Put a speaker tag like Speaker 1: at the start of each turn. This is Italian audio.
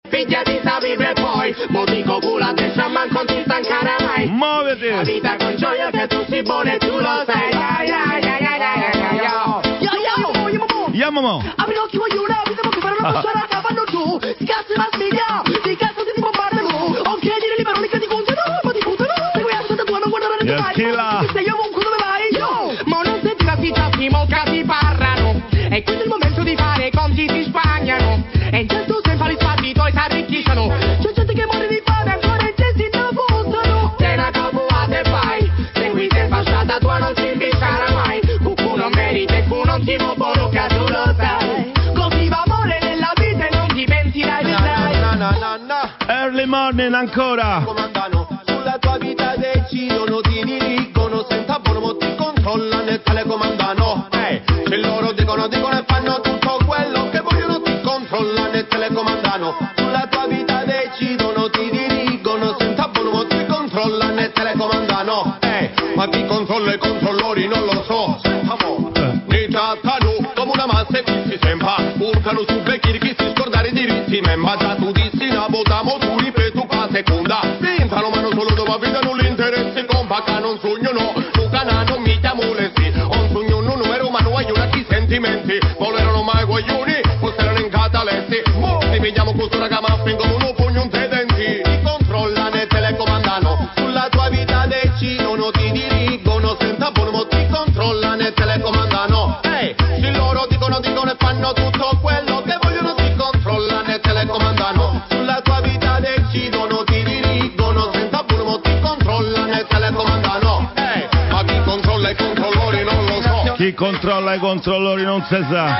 Speaker 1: figlia di sta vive poi, mo dico culo te sciamman con ti stancare mai.
Speaker 2: Muoviti!
Speaker 1: La vita con gioia che tu si buone tu lo sai.
Speaker 2: Yamomo!
Speaker 1: Apri l'occhio voglio vediamo che farò una passata vanno giù. Scazzi mass media, di cazzo ti bombardano. Ok dire libero mica di contano, ma di puttano. Segui a sotto tua non guardare le tue
Speaker 2: Schilla!
Speaker 1: sei ovunque dove vai? Yo! Ma non senti cazzi ciaschi, mosca si parlano. E questo è il momento di fare i conti si spagnano. E in certo senso gli spazzi tuoi si arricchiscono. C'è gente che muore di fame ancora in gesti te lo buttano. Sei una capuata e vai. Segui te fasciata tua non si imbisciara mai. Cucù non merita e cu non ti muovono che tu lo sai. Coltiva amore nella vita e non ti pentirai mai.
Speaker 2: Early morning ancora!
Speaker 3: Comandano, sulla tua vita decidono, ti dirigono, senza buono ti controllano e telecomandano. Se loro dicono e fanno tutto quello che vogliono, ti controllano e telecomandano. Sulla tua vita decidono, ti dirigono, senza buono ti controllano e telecomandano. Ma chi controlla i controllori non lo so. Ne trattano come una massa e chi si sembra. Urcano su vecchi chi si scordare i diritti. Ma già tu dissi una votiamo tu ripeto pa seconda. Pensano ma non solo dove abitano l'interesse compa che non sognano. Tu cana non mi chiamo lesi. Un sogno non numero ma non hai una chi sentimenti. Volerono mai guaglioni, fossero in catalessi. Mo e vediamo questo raga ma fingono uno pugno un tre denti. Ti controllano e telecomandano. Sulla tua vita decidono, ti dirigono, senza buono ti controllano e telecomandano. Se loro dicono e fanno tutto quello che vogliono, ti controllano e telecomandano. Sulla tua vita decidono, ti dirigono, senza buono ti controllano e telecomandano. Ma chi controlla i controllori non lo so.
Speaker 2: Chi controlla i controllori non si sa.